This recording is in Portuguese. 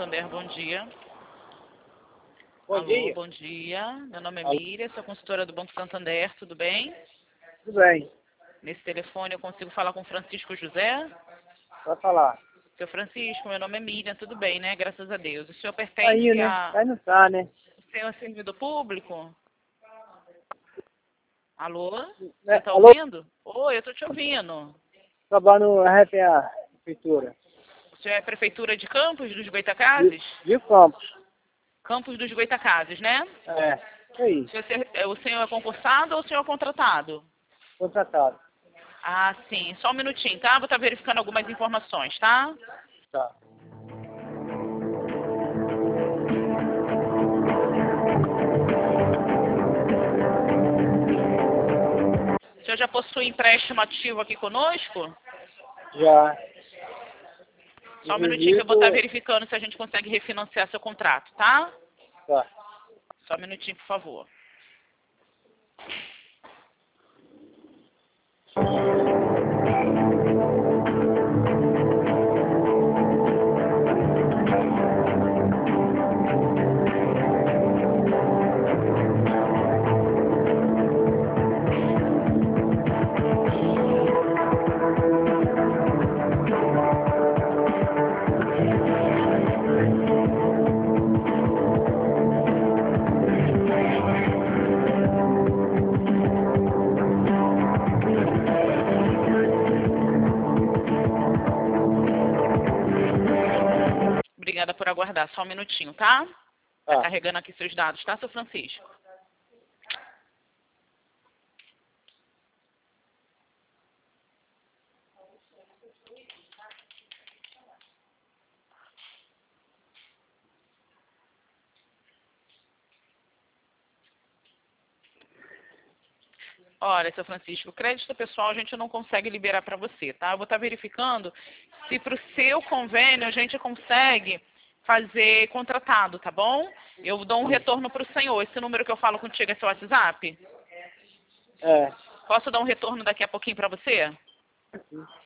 Santander, bom dia. Bom dia. Bom dia. Meu nome é Alô. Miriam, sou consultora do Banco Santander, tudo bem? Tudo bem, Nesse telefone eu consigo falar com Francisco José? pode falar. Seu Francisco, meu nome é Miriam, tudo bem, né? Graças a Deus. O senhor Tá aí, pertence né? a... Aí não tá, né? O senhor é servidor público? Alô? Você Né? está Alô? ouvindo? Oi, eu estou te ouvindo. Trabalho no RPA, prefeitura. O senhor é Prefeitura de Campos dos Goytacazes? De Campos. Campos dos Goytacazes, né? É, isso aí, O senhor é concursado ou o senhor é contratado? contratado. Ah, sim. Só um minutinho, tá? Vou estar verificando algumas informações, tá? Tá. O senhor já possui empréstimo ativo aqui conosco? Já. Só um minutinho que eu vou estar Inclusive, verificando se a gente consegue refinanciar seu contrato, tá? tá. Só um minutinho, por favor. Obrigada por aguardar. Só um minutinho, tá? Tá Tá. carregando aqui seus dados, tá, seu Francisco? Olha, seu Francisco, o crédito pessoal a gente não consegue liberar para você, tá? Eu vou estar verificando se para o seu convênio a gente consegue fazer contratado, tá bom? Eu dou um retorno para o senhor. Esse número que eu falo contigo é seu WhatsApp? É. Posso dar um retorno daqui a pouquinho para você?